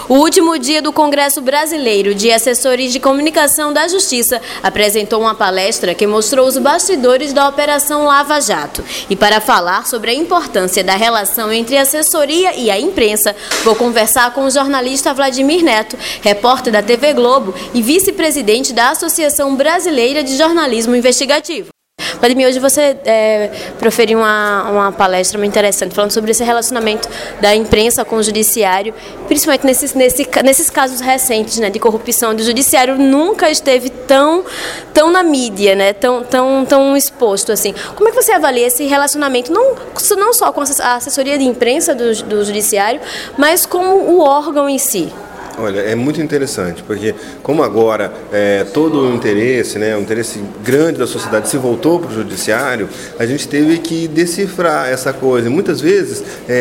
O último dia do Congresso Brasileiro de Assessores de Comunicação da Justiça apresentou uma palestra que mostrou os bastidores da Operação Lava Jato. E para falar sobre a importância da relação entre a assessoria e a imprensa, vou conversar com o jornalista Vladimir Neto, repórter da TV Globo e vice-presidente da Associação Brasileira de Jornalismo Investigativo. Vladimir, hoje você proferiu uma palestra muito interessante, falando sobre esse relacionamento da imprensa com o judiciário, principalmente nesses casos recentes, né, de corrupção, onde o judiciário nunca esteve tão na mídia, né, tão exposto assim. Como é que você avalia esse relacionamento, não só com a assessoria de imprensa do judiciário, mas com o órgão em si? Olha, é muito interessante, porque como agora todo o interesse, né, o interesse grande da sociedade se voltou para o judiciário, a gente teve que decifrar essa coisa. E muitas vezes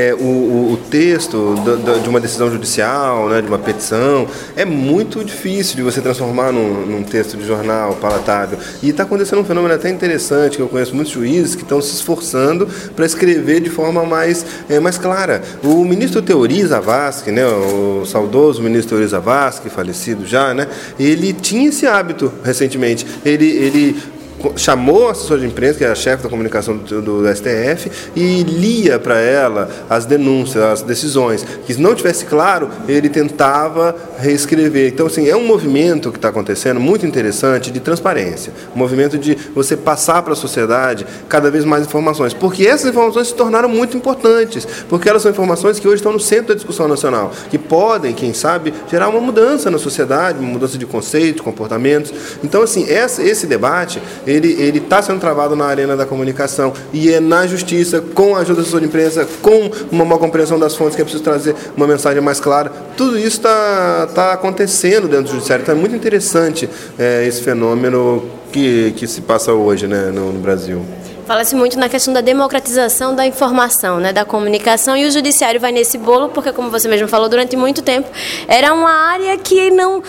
o texto de uma decisão judicial, né, de uma petição, é muito difícil de você transformar num texto de jornal palatável. E está acontecendo um fenômeno até interessante, que eu conheço muitos juízes que estão se esforçando para escrever de forma mais clara. O ministro Teori Zavascki, né, o saudoso ministro Teori Zavascki, falecido já, né? Ele tinha esse hábito recentemente. Ele chamou a assessora de imprensa, que é a chefe da comunicação do STF, e lia para ela as denúncias, as decisões. Que se não tivesse claro, ele tentava reescrever. Então, assim, é um movimento que está acontecendo muito interessante de transparência. Um movimento de você passar para a sociedade cada vez mais informações. Porque essas informações se tornaram muito importantes. Porque elas são informações que hoje estão no centro da discussão nacional. Que podem, quem sabe, gerar uma mudança na sociedade, uma mudança de conceitos, comportamentos. Então, assim, esse debate ele está sendo travado na arena da comunicação e é na justiça, com a ajuda da assessora de imprensa, com uma compreensão das fontes, que é preciso trazer uma mensagem mais clara. Tudo isso está acontecendo dentro do judiciário. Então é muito interessante esse fenômeno que se passa hoje, né, no Brasil. Fala-se muito na questão da democratização da informação, né, da comunicação, e o judiciário vai nesse bolo porque, como você mesmo falou, durante muito tempo era uma área que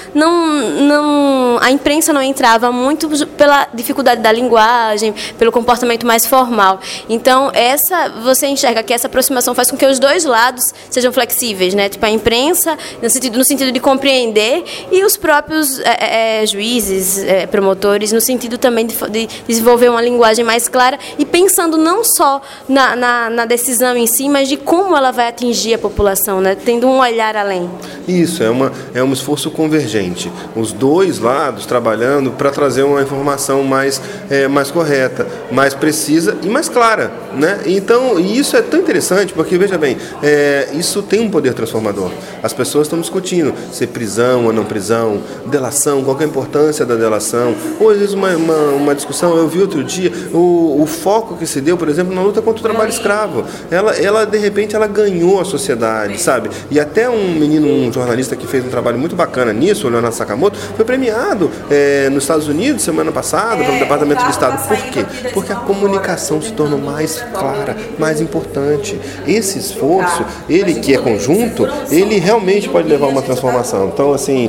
a imprensa não entrava muito pela dificuldade da linguagem, pelo comportamento mais formal. Então, você enxerga que essa aproximação faz com que os dois lados sejam flexíveis, né? Tipo, a imprensa no sentido de compreender e os próprios juízes, promotores, no sentido também de desenvolver uma linguagem mais clara, e pensando não só na decisão em si, mas de como ela vai atingir a população, né? Tendo um olhar além. Isso, é um esforço convergente. Os dois lados trabalhando para trazer uma informação mais correta, mais precisa e mais clara, né? Então, e isso é tão interessante, porque, veja bem, isso tem um poder transformador. As pessoas estão discutindo se prisão ou não prisão, delação, qual é a importância da delação. Ou, às vezes, uma discussão, eu vi outro dia, o foco que se deu, por exemplo, na luta contra o trabalho escravo. Ela de repente, ela ganhou a sociedade, sabe? E até um jornalista que fez um trabalho muito bacana nisso, o Leonardo Sakamoto, foi premiado nos Estados Unidos, semana passada, pelo Departamento de Estado. Por quê? Porque a comunicação se tornou mais clara, mais importante. Esse esforço, ele que é conjunto, ele realmente pode levar a uma transformação. Então, assim,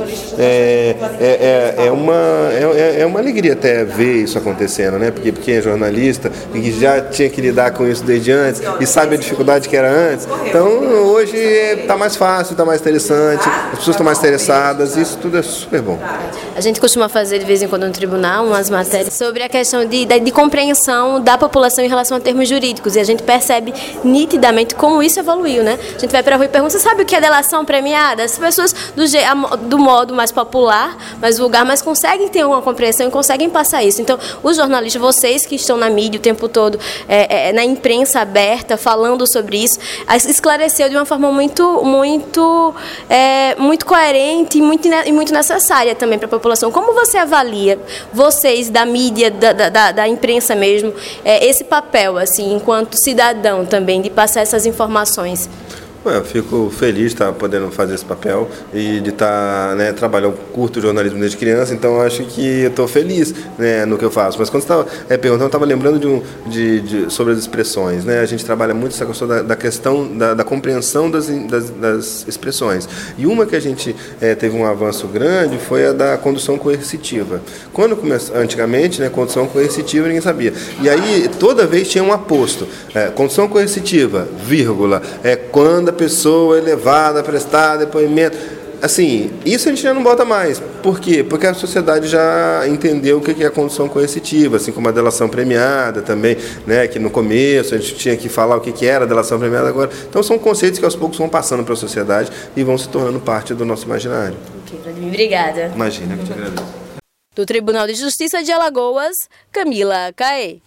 é uma alegria até ver isso acontecendo, né? Porque quem é jornalista e que já tinha que lidar com isso desde antes e sabe a dificuldade que era antes. Então, hoje está mais fácil, está mais interessante, as pessoas estão mais interessadas, e isso tudo é super bom. A gente costuma fazer de vez em quando no tribunal umas matérias sobre a questão de compreensão da população em relação a termos jurídicos, e a gente percebe nitidamente como isso evoluiu, né? A gente vai para a rua e pergunta: você sabe o que é delação premiada? As pessoas do modo mais popular, mais vulgar, mas conseguem ter uma compreensão e conseguem passar isso. Então, os jornalistas, vocês que estão na mídia o tempo todo, na imprensa aberta, falando sobre isso, esclareceu de uma forma muito coerente e muito necessária também para a população. Como você avalia, vocês da mídia, da imprensa mesmo, esse papel, assim, enquanto cidadão também, de passar essas informações? Eu fico feliz de estar podendo fazer esse papel e de estar, né, trabalhando, curto jornalismo desde criança, então eu acho que eu estou feliz, né, no que eu faço. Mas quando você estava perguntando, eu estava lembrando sobre as expressões, né? A gente trabalha muito essa questão da questão da compreensão das expressões. E uma que a gente teve um avanço grande foi a da condução coercitiva. Quando começou, antigamente, né, condução coercitiva ninguém sabia. E aí toda vez tinha um aposto. Condução coercitiva, vírgula, quando a pessoa é levada a prestar depoimento. assim, isso a gente já não bota mais. Por quê? Porque a sociedade já entendeu o que é a condução coercitiva, assim como a delação premiada também, né? Que no começo a gente tinha que falar o que era a delação premiada agora. Então são conceitos que aos poucos vão passando para a sociedade e vão se tornando parte do nosso imaginário. Ok, Vladimir, obrigada. Imagina, que te agradeço. Do Tribunal de Justiça de Alagoas, Camila Caê.